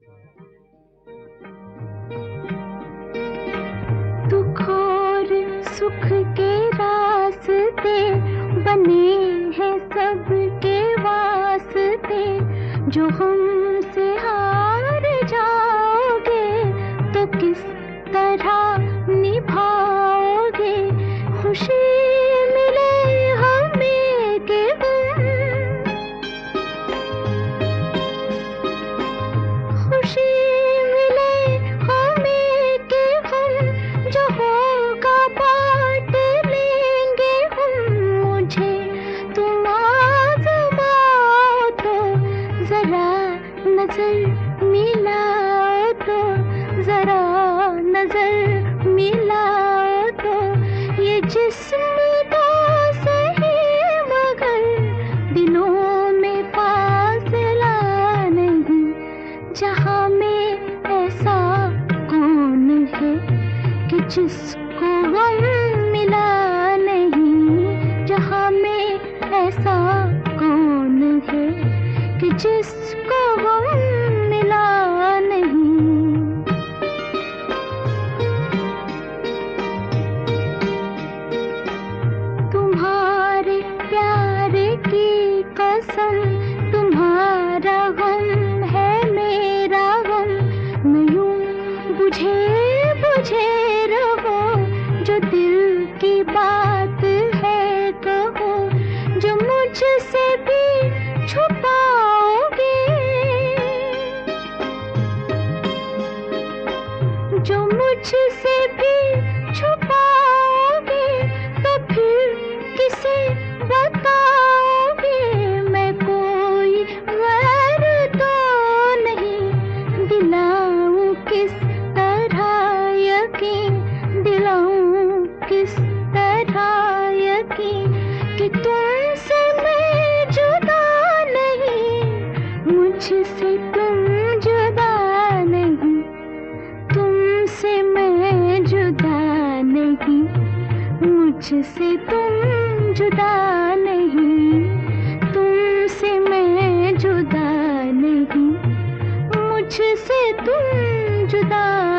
दुख और सुख के रास्ते बने हैं सबके वास्ते। जो हमसे हार जाओगे तो किस तरह निभाओगे। खुशी मिले हमें कि खुशी मिले हमें कि हम जो होगा बांट लेंगे हम। मुझे तुम आज़माओ तो जरा नजर मिलाओ तो जरा नजर मिलाओ तो। ये जिस्म तो सही मगर दिलों में फासला नहीं। जहाँ में ऐसा कौन है कि जिसको गम मिला नहीं। जहाँ में ऐसा कौन है कि जिसको गम मिला नहीं। तुम्हारे प्यार की कसम तुम्हारा गम है मेरा गम। मैं यूं बुझे बुझे रहो जो दिल की बात है कहो। जो मुझसे भी छुपाओगे जो मुझसे भी छुपाओगे तो फिर किसे बताओगे। मैं कोई गैर तो नहीं दिलाऊं किस तरह यकीन। दिलाऊं किस तरह यकीन कि तुमसे मैं जुदा नहीं। मुझसे तुम जुदा नहीं। तुमसे मैं जुदा नहीं। मुझसे तुम जुदा नहीं। तुमसे मैं जुदा नहीं। मुझसे तुम जुदा